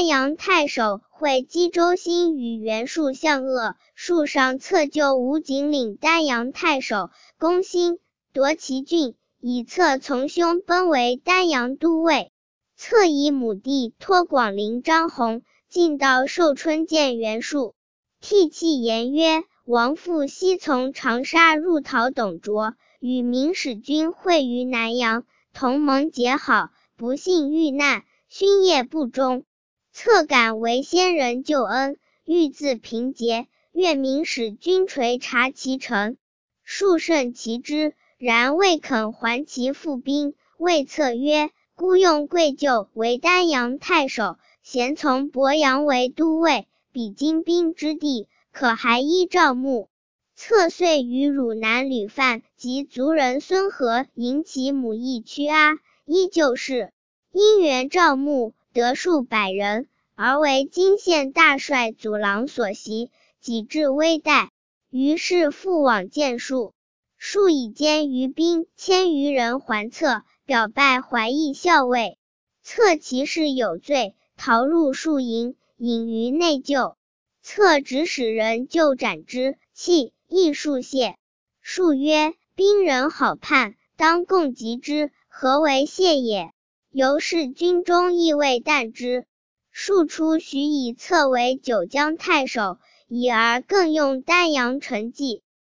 阳太守会稽州兴与袁术相恶，术上策就吴景领丹阳太守，攻兴，夺其郡，以策从兄奔为丹阳都尉。策以母弟托广陵张弘进到寿春见袁术，涕泣言曰：王父昔从长沙入讨董卓，与明使君会于南阳，同盟结好，不幸遇难，勋业不忠。策感为先人救恩，欲自平节，愿明使君垂察其诚。术甚其之，然未肯还其父兵。谓策曰：孤用贵厩为丹阳太守，咸从鄱阳为都尉，比金兵之地，可还依赵牧。策遂与汝南吕范及族人孙和迎其母义屈阿，依旧事。因援赵牧，得数百人，而为荆县大帅祖郎所袭，己至危殆。于是复往见术，术以监于兵1000余人还策，表拜怀义校尉。策其事有罪，逃入术营，隐于内厩。策指使人就斩之，弃，亦术谢。术曰：兵人好叛，当共击之，何为谢也？由是军中亦未惮之。术初许以策为九江太守，已而更用丹阳陈纪。